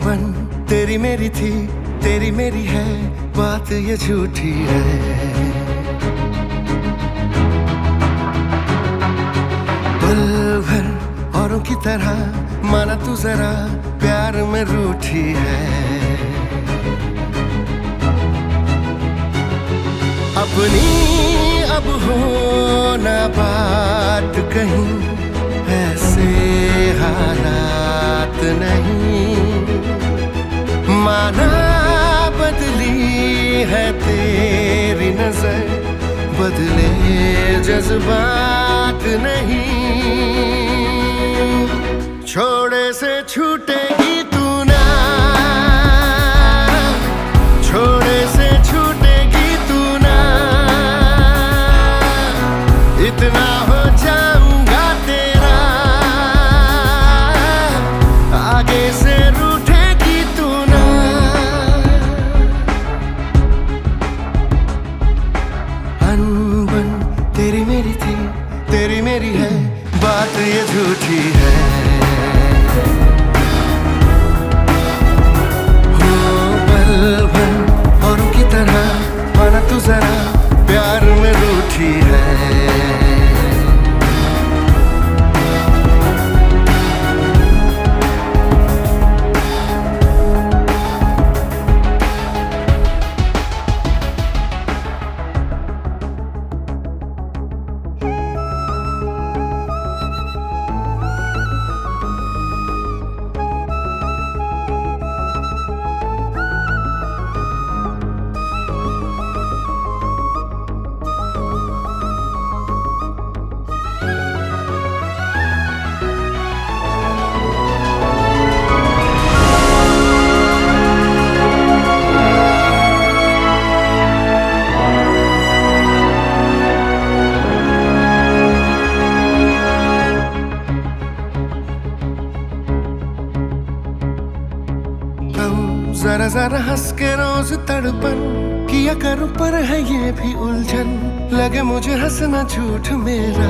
बन तेरी मेरी थी, तेरी मेरी है, बात ये झूठी है। पल भर औरों की तरह माना तू जरा प्यार में रूठी है। अपनी अब हो ना बात कहीं, ऐसे हालात नहीं। माना बदली है तेरी नजर, बदले जज्बात नहीं। छोड़े से छूटेगी तू ना, छोड़े से छूटेगी तू ना। इतना हो जाऊंगा तेरा, आगे से रूठेगी तू ना। अनबन तेरी मेरी थी, तेरी मेरी है, बात ये झूठी है। हो पल भर औरों की तरह माना तू जरा प्यार में रूठी है। जरा जरा हंस के रोज तड़पन किया करूं, पर है ये भी उलझन। लगे मुझे हंसना झूठ मेरा,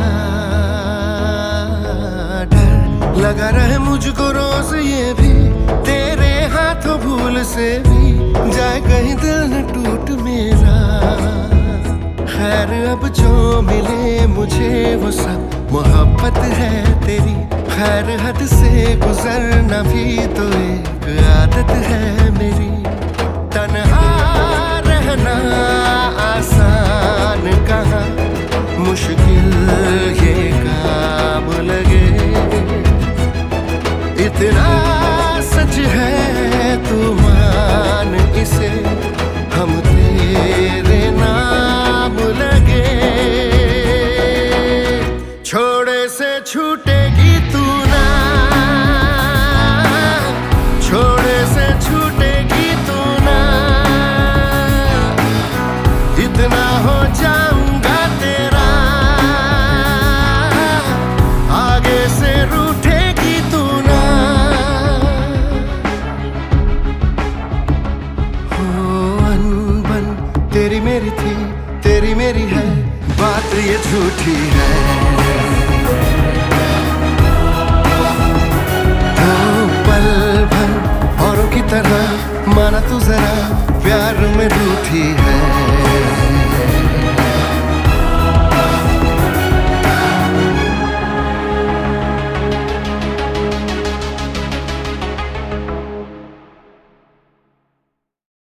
डर लगा रहे मुझको रोज ये भी, तेरे हाथों भूल से भी जाए कहीं दिल न टूट मेरा। खैर अब जो मिले मुझे वो सब मोहब्बत है तेरी। खैर हद से गुजरना भी तो एक आदत है मेरी। तन्हा रहना आसान कहाँ, मुश्किल ये काम लगे। इतना सच है तू मान इसे, हम तेरे नाम लगे। छोड़े से छूटेगी तू ना, छोड़े से छूटेगी तू ना। इतना हो जाऊंगा तेरा, आगे से रूठेगी तू ना। हो अनबन तेरी मेरी थी, तेरी मेरी है, बात ये झूठी है। तरह माना तू जरा प्यार में रूठी है।